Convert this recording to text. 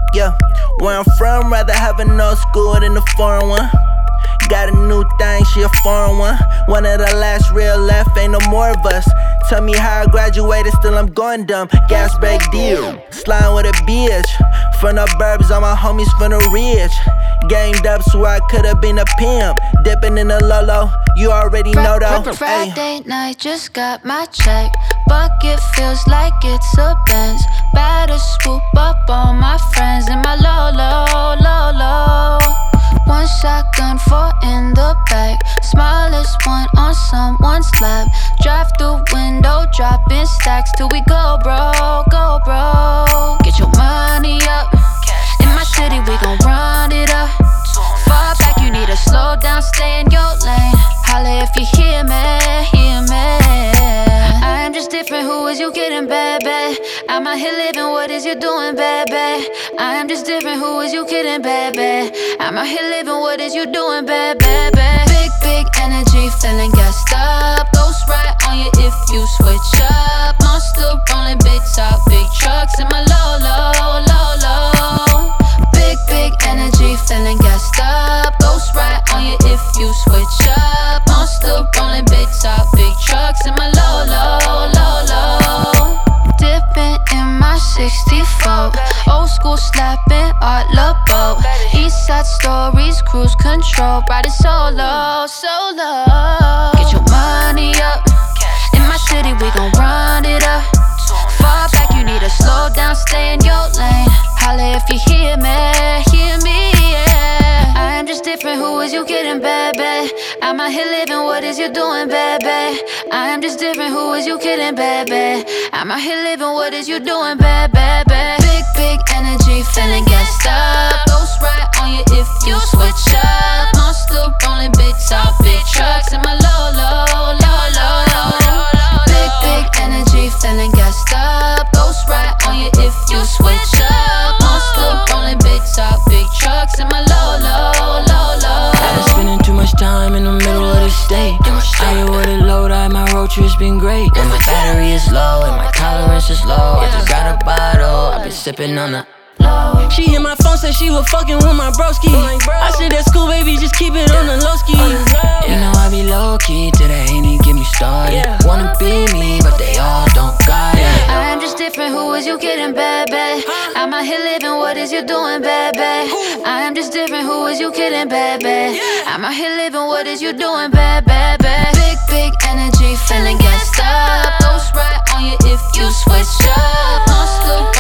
Yeah, where I'm from, rather have an old school than a foreign one. Got a new thing, she a foreign one. One of the last real left, ain't no more of us. Tell me how I graduated, still I'm going dumb. Gas brake deal, sliding with a bitch. From the burbs, all my homies from the ridge. Gamed up so I could've been a pimp. Dipping in the Lolo, you already know though. Friday night, just got my check. Bucket feels like it's a Benz. Better swoop up all my friends in my Lolo, Lolo. One shotgun, four in the back. Smallest one on someone's lap. Drive through window, dropping stacks till we go broke, go broke. Get your money up. In my city, we gon' run it up. Fall back, you need to slow down, stay in your lane. Holla if you hear me, hear me. I am just different, who is you kidding, baby? I'm out here living, what is you doing, baby? I am just different, who is you kidding, baby? I'm out here living, what is you doing, baby? Big energy, feeling gassed up. Ghost right on you if you switch up. Monster rolling, big top, big trucks in my Lolo, Lolo. Big energy, feeling gassed up. Ghost right on you if you switch up. Monster rolling, big top, big trucks in my Lolo, Lolo. Dipping in my 64. Old school slapping Art Laboe. East side stories, cruise control. Riding solo, solo. Get your money up. In my city, we gon' run it up. Fall back, you need to slow down, stay in your lane. Holla if you hear me, yeah. I am just different, who is you kidding, baby? I'm out here living, what is you doing, baby? I am just different, who is you kidding, baby? I'm out here living, what is you doing, baby? Big energy, feeling gassed up. Ghost right on you if you switch up. Monster rolling, big top, big trucks in my Lolo, Lolo. Big energy, feeling gassed up. Ghost right on you if you switch up. Monster rolling, big top, big trucks in my Lolo, Lolo. I've been spending too much time in the middle of the state. I get with it low, my road trip's been great. When my battery is low and my tolerance is low, I just got a bottle, I've been sipping on the low. She hit my phone, said she was fucking with my broski. I said that's cool, baby, just keep it on the low ski. You know I be low key till they ain't even get me started. Wanna be me, but they all don't got it. I am just different, who is you kidding, baby? I'm out here living, what is you doing, baby? I am just different, who is you kidding, baby? I'm out here living, what is you doing, baby? Big energy, feeling gassed up. Ghost right on you if you switch up. Monster